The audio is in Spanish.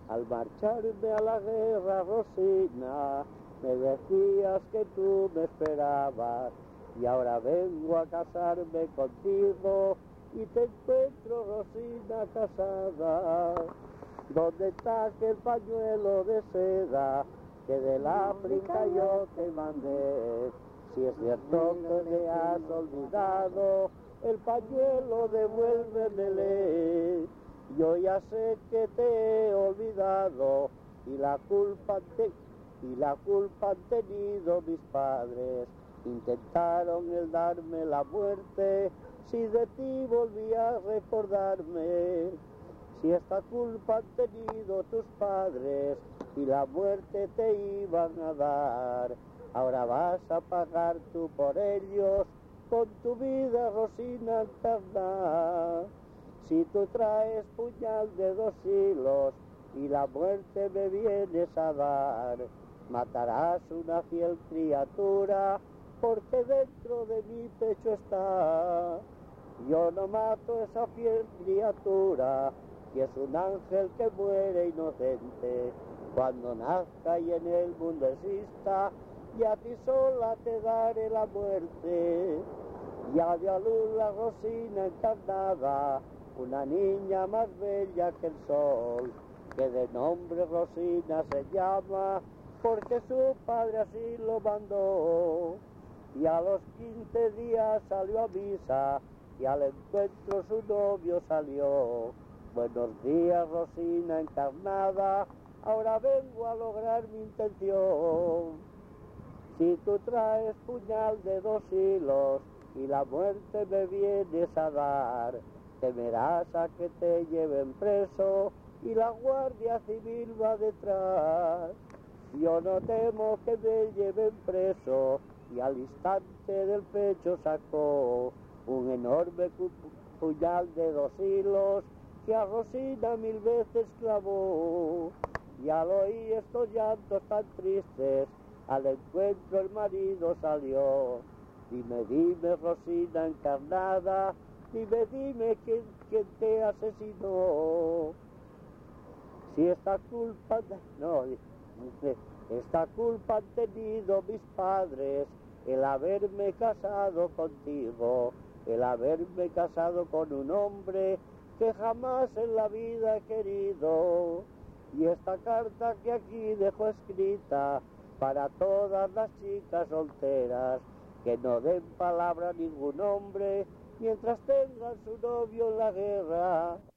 Al marcharme a la guerra, Rosina, me decías que tú me esperabas, y ahora vengo a casarme contigo, y te encuentro, Rosina, casada. ¿Dónde está aquel pañuelo de seda que del África yo te mandé? Si es cierto que me has olvidado, el pañuelo devuélvemele. Yo ya sé que te he olvidado y la culpa han tenido mis padres. Intentaron el darme la muerte, si de ti volví a recordarme. Si esta culpa han tenido tus padres y la muerte te iban a dar, ahora vas a pagar tú por ellos con tu vida, Rosina Encarnada. Si tú traes puñal de 2 hilos y la muerte me vienes a dar, matarás una fiel criatura porque dentro de mi pecho está. Yo no mato esa fiel criatura, que es un ángel que muere inocente. Cuando nazca y en el mundo exista, y a ti sola te daré la muerte. Ya dio a luz la Rosina Encarnada, una niña más bella que el sol, que de nombre Rosina se llama, porque su padre así lo mandó. Y a los 15 días salió a misa, y al encuentro su novio salió. Buenos días, Rosina Encarnada, ahora vengo a lograr mi intención. Si tú traes puñal de 2 hilos y la muerte me vienes a dar, temerás a que te lleven preso y la Guardia Civil va detrás. Yo no temo que me lleven preso, y al instante del pecho sacó un enorme puñal de 2 hilos que a Rosina 1000 veces clavó. Y al oír estos llantos tan tristes, al encuentro el marido salió. Dime, dime, Rosina Encarnada, dime quién te asesinó. Si esta culpa han tenido mis padres, el haberme casado contigo, el haberme casado con un hombre que jamás en la vida he querido. Y esta carta que aquí dejo escrita para todas las chicas solteras, que no den palabra a ningún hombre mientras tengan su novio en la guerra.